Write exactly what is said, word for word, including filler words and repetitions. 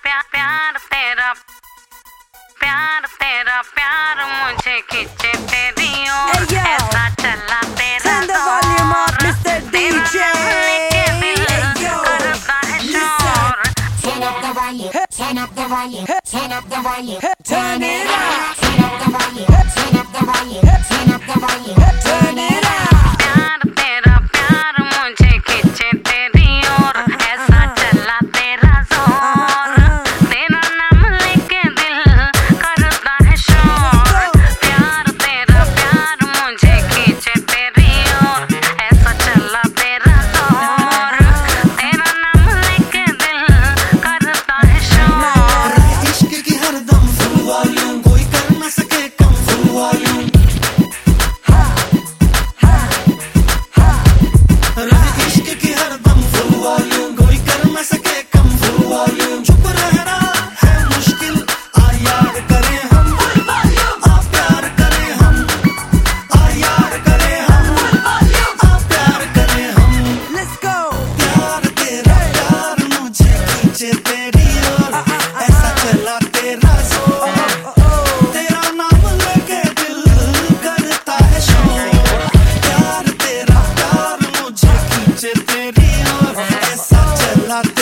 प्यार प्यार तेरा प्यार तेरा प्यार मुझे खींचे तेरी ओर Hey, yo. ऐसा चला तेरा Turn the volume up, Mister D J. तेरा नाम लेके दिल Hey, yo. करता है शोर Turn up the volume, turn up the volume, turn up the volume, Turn it up. turn up the volume, turn up the volume, turn up the volume, Turn it up. प्यार तेरा प्यार मुझे खींचे तेरी ओर ऐसा चला तेरा जोर तेरा नाम लेके दिल करता है शोर प्यार तेरा प्यार मुझे खींचे तेरी ओर ऐसा चला तेरा जोर तेरा नाम लेके दिल करता है शोर इश्क की हरदम फुल वॉल्यूम कोई कर न सके कम फुल वॉल्यूम इश्क की हरदम फुल वॉल्यूम कोई कर न सके कम फुल वॉल्यूम चुप रहना है मुश्किल आ यार करें हम आ प्यार करें हम आ यार करें हम आ प्यार करें हम Let's go. प्यार तेरा प्यार मुझे खींचे तेरी ओर ऐसा चला तेरा जोर तेरा नाम लेके दिल करता है शोर प्यार तेरा प्यार मुझे खींचे तेरी ओर ऐसा चला